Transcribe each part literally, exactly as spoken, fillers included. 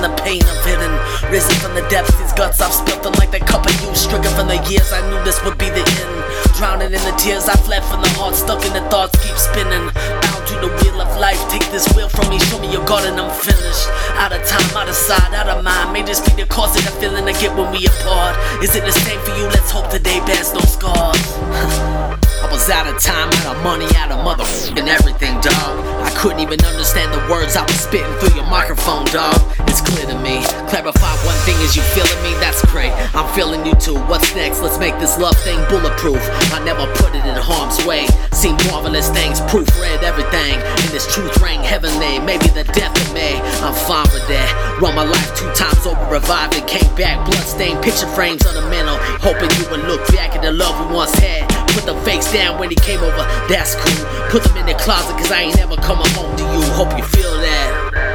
the pain of hidden. Risen from the depths, these guts I've spilt them like the cup of use. Stricken from the years I knew this would be the end. Drowning in the tears, I fled from the heart. Stuck in the thoughts, keep spinning. Bound to the wheel of life, take this wheel from me. Show me your God and I'm finished. Out of time, out of sight, out of mind. May this be the cause of the feeling I get when we apart. Is it the same for you? Let's hope today bears no scars. I was out of time, out of money, out of motherfucking everything, dawg. I couldn't even understand the words I was spitting through your microphone, dawg. It's clear to me. Clarify one thing, is you feeling me? That's great. I'm feeling you too. What's next? Let's make this love thing bulletproof. I never put it in harm's way. Seen marvelous things, proofread everything. And this truth rang heavenly. Maybe the death of me. I'm fine with that. Run my life two times over, revived and came back. Bloodstained picture frames on the mantle. Hoping you would look back at the love we once had. Put the fakes down when he came over, that's cool. Put them in the closet cause I ain't never coming home to you. Hope you feel that.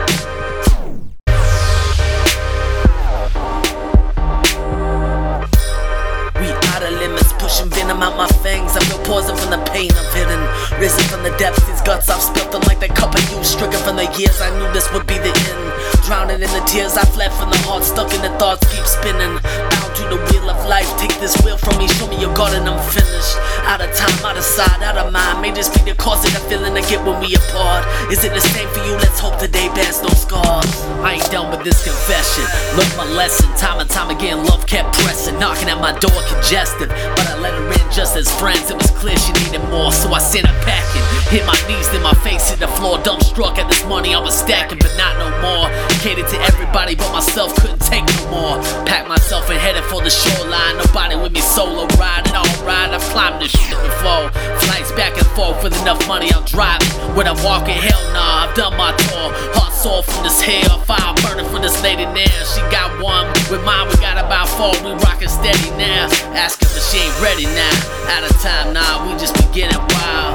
We out of limits, pushing venom out my fangs. I feel poison from the pain of hidden. Risen from the depths, these guts I've spilt them like the cup of use. Stricken from the years I knew this would be the end. Drowning in the tears, I fled from the heart. Stuck in the thoughts, keep spinning. Bound to the wheel of life, take this wheel from me. Show me your God and I'm finished. Out of time, out of sight, out of mind. May this be the cause of the feeling I get when we apart. Is it the same for you? Let's hope today bears no scars. I ain't done with this confession. Learned my lesson, time and time again. Love kept pressing, knocking at my door congested. But I let her in just as friends. It was clear she needed more, so I sent her packing. Hit my knees, then my face hit the floor. Dumbstruck at this money I was stacking, but not no more. Catered to everybody but myself, couldn't take no more. Packed myself and headed for the shoreline. Nobody with me, solo riding, alright. I've climbed this shit before. Flights back and forth with enough money, I'm driving. When I'm walking, hell nah, I've done my tour. Heart sore from this hell, fire burning for this lady now. She got one, with mine we got about four. We rockin' steady now. Ask her but she ain't ready now. Out of time, nah, we just beginning wild.